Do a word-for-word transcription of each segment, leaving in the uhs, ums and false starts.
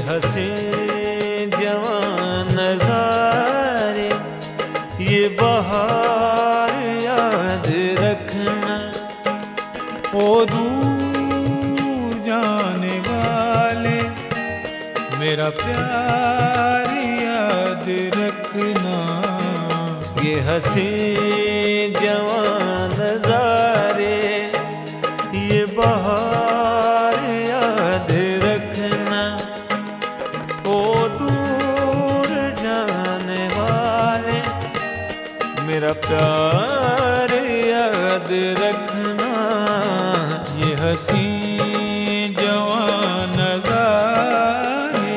हंसे जवान नज़ारे, ये बहार याद रखना। ओ दूर जाने वाले मेरा प्यार याद रखना। ये हंसे जवान नज़ारे, ये बहार याद रखना। ओ दूर जाने वाले मेरा प्यार याद रखना। ये हंसी जवान नज़ारे।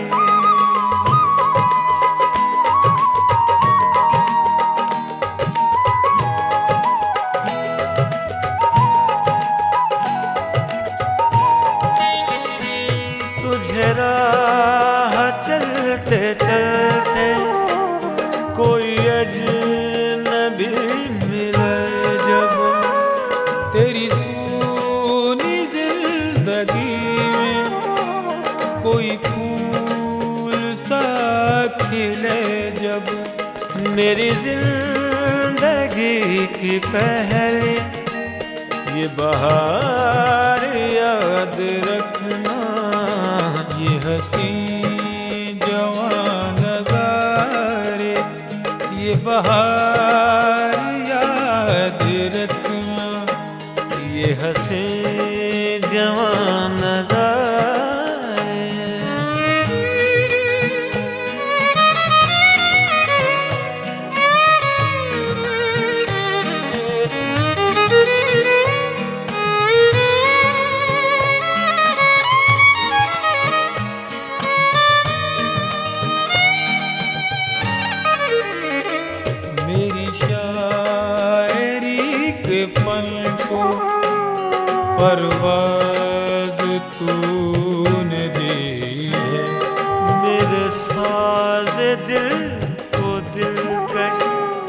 तुझे राह चलते चलते कोई अजनबी मिले जब, तेरी सूनी जिंदगी में कोई फूल सा खिले जब, मेरी जिंदगी की पहले ये बहार याद रखना। ये हंसी जवान नज़ारे, ये बहार याद रखना। ये हंसे जवान नज़ारे। मेरी शायरी के फन को परवाज़ तूने दी है। मेरे साज़ दिल को दिलकश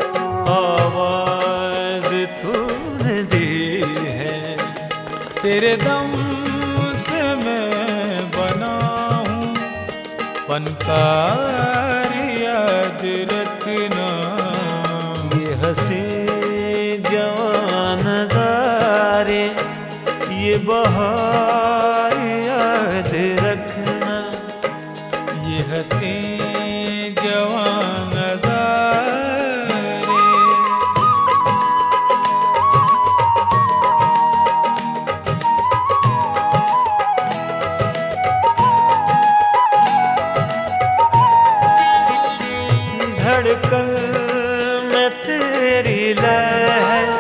आवाज़ तूने दी है। तेरे दम से मैं बना हूँ फनकार याद रखना। ये हंसे जवान नज़ारे, ये बहार याद रखना। ये हंसी जवान नज़ारे। धड़कन में तेरी लहर,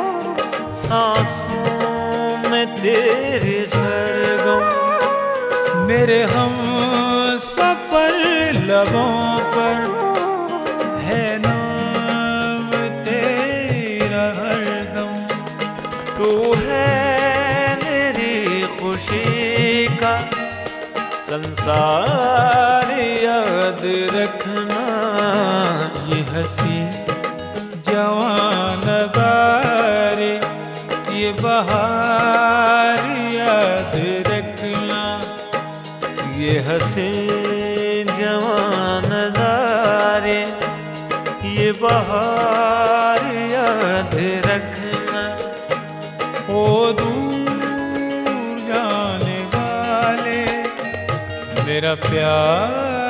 सांसों में तेरे सरगम, मेरे हम सफर लबों पर है नाम तेरा हरदम। तू है मेरी खुशी का संसार याद रखना। ये हंसी जवान नज़ारे, ये बहार याद रखना। ये हंसे जवान नज़ारे, ये बहार याद रखना। ओ दूर जाने वाले मेरा प्यार